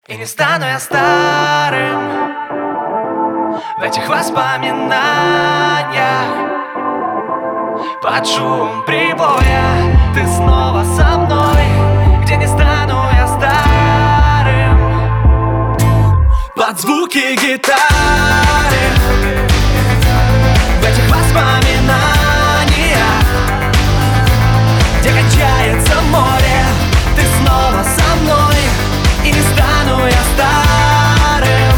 И не стану я старым в этих воспоминаниях. Под шум прибоя ты снова со мной, где не стану я старым. Под звуки гитары в этих воспоминаниях, где кончается море, ты снова со мной, и не стану я старым.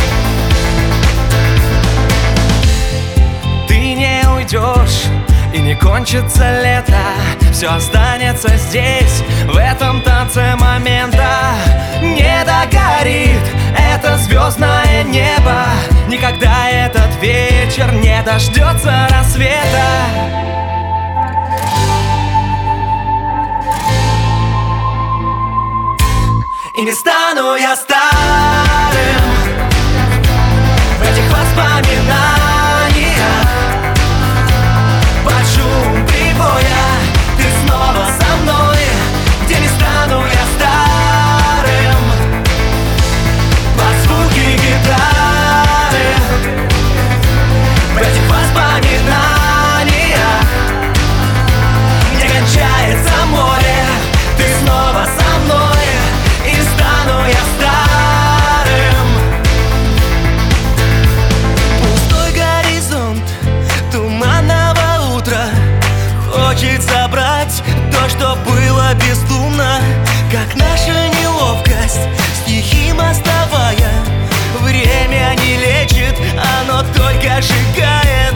Ты не уйдешь, и не кончится лето, все останется здесь, в этом танце момента. Не догорит это звездное небо, никогда этот вечер не дождется рассвета. И не стану я старым в этих воспоминаниях. Под шум прибоя ты снова со мной, где не стану я старым. Под звуки гитары в этих воспоминаниях, где кончается море, ты снова со мной. Я старым. Пустой горизонт туманного утра, хочет забрать то, что было бездумно, как наша неловкость, стихи мостовая. Время не лечит, оно только сжигает.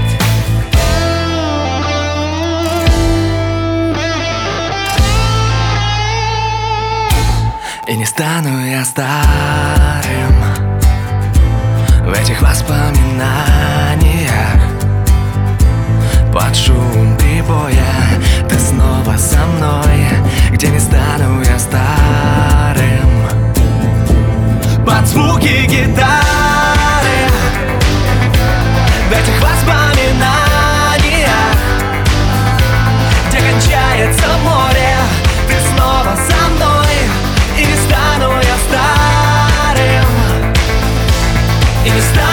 И не стану я старым в этих воспоминаниях. Под шум прибоя ты снова со мной, где не стану я старым. Под звуки гитары в этих воспоминаниях, где кончается море, ты снова со мной. И не стану я старым, и не стану.